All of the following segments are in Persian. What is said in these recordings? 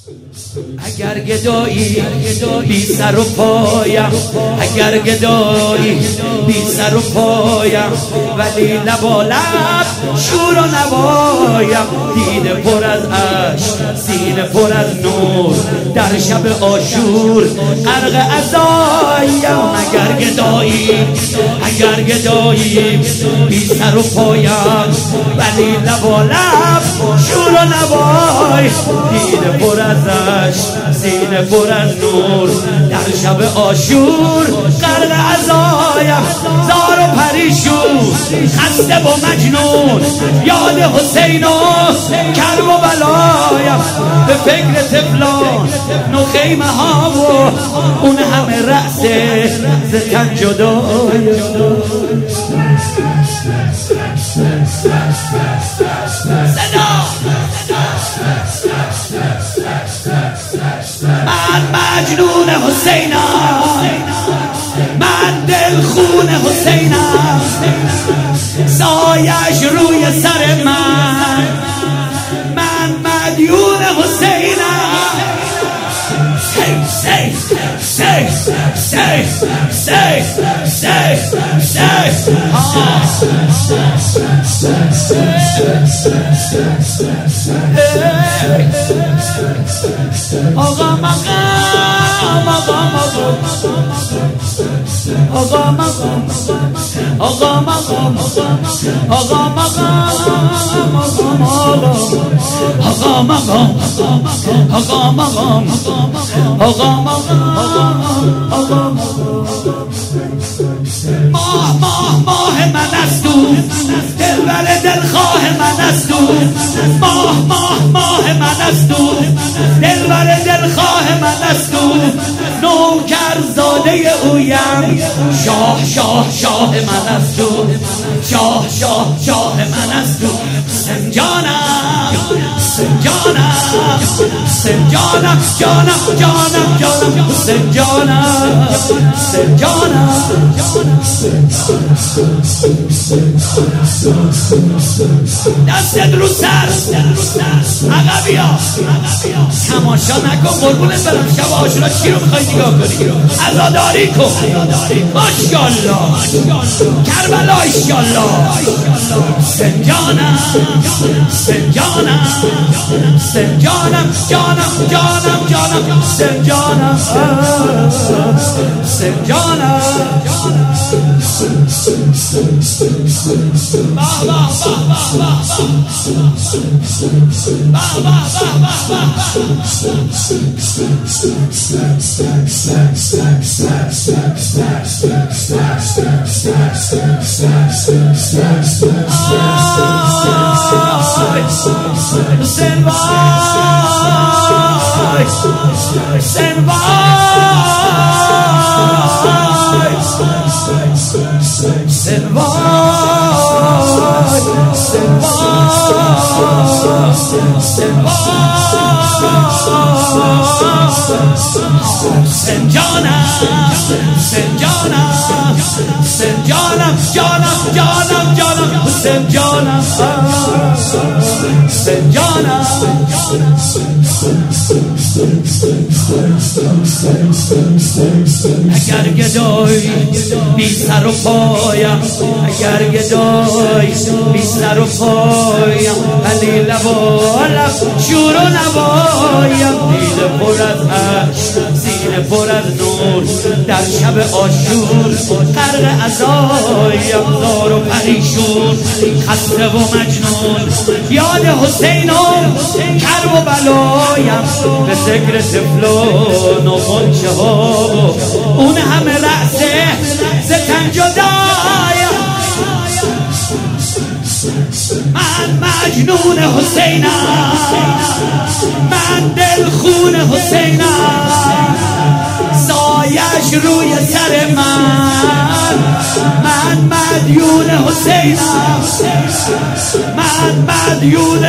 اگر گدایی بی سر و پایم، اگر گدایی بی سر و پایم، ولی لب و لب شور و نوایم. دیده پر از عشق، سینه پر از نور، در شب عاشور غرق عزایم. اگر گدایی بی سر و پایم، ولی لب و لب شور و نوای. دیده پر از عشق، سینه پر از نور، در شب عاشور غرق عزایم. زار و پریشون، خسته و مجنون، یاد حسین و کرب و بلایم. به فکر طفلان نو خیمه ها و اون همه رأسه ز تن جدایم. من مجنون حسینم، من دلخون حسینم، سایش روی سر من مدیون حسینم. آقا ماه من است او، دلبر دلخواه من است او. ماه من است او، دلبر دلخواه من است او. نوکر زاده اویم، شاه من است او، شاه من است او. سنجانم جانم دستت رو سر عقبیا تماشا نکن قربونت برم. شب عاشورا چی رو میخوای نگاه کنی؟ عزاداری کن. ماشاءالله کربلا ایشالله. سنجانم اگر گدایی بی سر و پایم، اگر گدایی بی سر و پایم، ولی لب و لب شور و نوایم. دیده پر از عشق، سینه پر از نور، در شب عاشور غرق عزایم. زار و پریشون، خسته و مجنون، یاد حسین و کرب و بلایم. به ذکر طفلان و غنچه ها اون همه رأسه ز تن جدایم. من مجنون حسینم، من دلخون حسینم، سایش روی سر من مدیون حسینم. من مدیون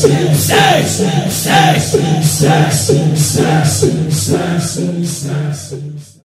sex.